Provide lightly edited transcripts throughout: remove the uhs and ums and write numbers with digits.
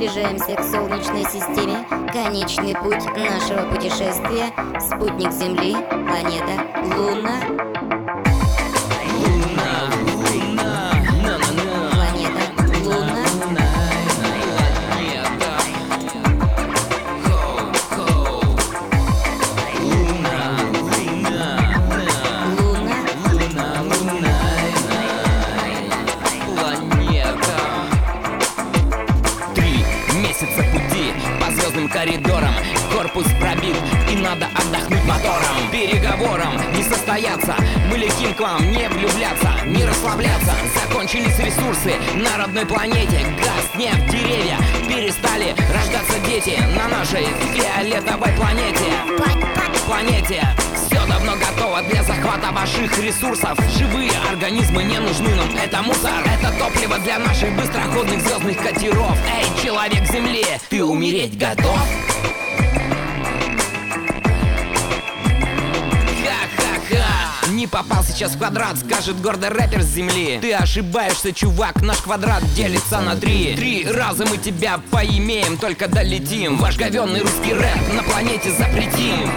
Приближаемся к Солнечной системе. Конечный путь нашего путешествия — спутник Земли, планета Луна. Коридором корпус пробит, и надо отдохнуть мотором. Переговорам не состояться, мы летим к вам, не влюбляться, не расслабляться. Закончились ресурсы на родной планете, газ, нефть, деревья, перестали рождаться дети на нашей фиолетовой планете. Все давно готово для захвата ваших ресурсов. Живые организмы не нужны нам, это мусор. Это топливо для наших быстроходных звездных катеров. Эй, человек Земли, ты умереть готов? Ха-ха-ха. Не попал сейчас в квадрат, скажет гордый рэпер с Земли. Ты ошибаешься, чувак, наш квадрат делится на 3. 3 раза мы тебя поимеем, только долетим. Ваш говёный русский рэп на планете запретим.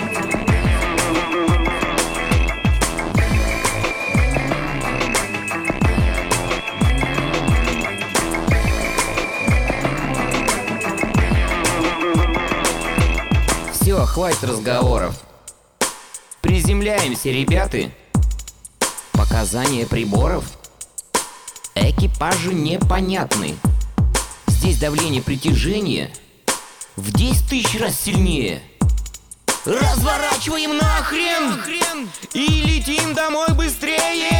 Все, хватит разговоров. Приземляемся, ребята. Показания приборов экипажу непонятны. Здесь давление притяжения в 10 тысяч раз сильнее. Разворачиваем нахрен и летим домой быстрее.